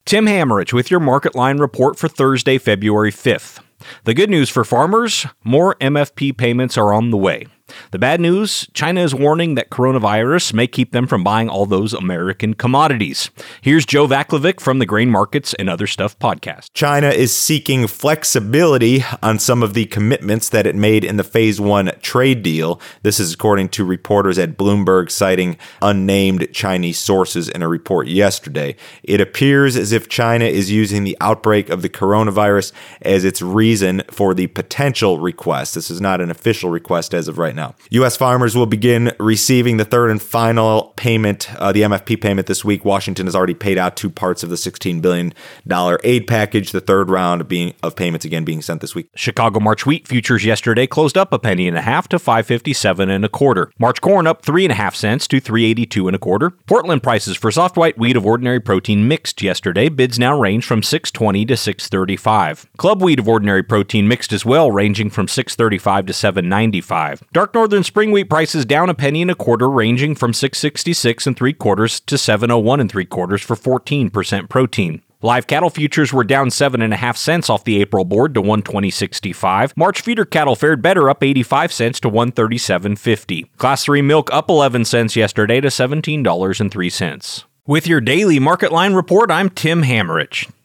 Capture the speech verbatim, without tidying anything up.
Tim Hammerich with your Market Line report for Thursday, February fifth. The good news for farmers, more M F P payments are on the way. The bad news, China is warning that coronavirus may keep them from buying all those American commodities. Here's Joe Vaclavic from the Grain Markets and Other Stuff podcast. China is seeking flexibility on some of the commitments that it made in the phase one trade deal. This is according to reporters at Bloomberg, citing unnamed Chinese sources in a report yesterday. It appears as if China is using the outbreak of the coronavirus as its reason for the potential request. This is not an official request as of right now. U S farmers will begin receiving the third and final payment, uh, the M F P payment this week. Washington has already paid out two parts of the sixteen billion dollars aid package, the third round being of payments again being sent this week. Chicago March wheat futures yesterday closed up a penny and a half to five fifty-seven and a quarter. March corn up three and a half cents to three eighty-two and a quarter. Portland prices for soft white wheat of ordinary protein mixed yesterday. Bids now range from six twenty to six thirty-five. Club wheat of ordinary protein mixed as well, ranging from six thirty-five to seven ninety-five. Dark Northern spring wheat prices down a penny and a quarter, ranging from six sixty-six and three quarters to seven oh one and three quarters for fourteen percent protein. Live cattle futures were down seven and a half cents off the April board to one twenty sixty-five. March feeder cattle fared better, up eighty-five cents to one thirty-seven fifty. Class three milk up eleven cents yesterday to seventeen dollars and three cents. With your daily Market Line report, I'm Tim Hammerich.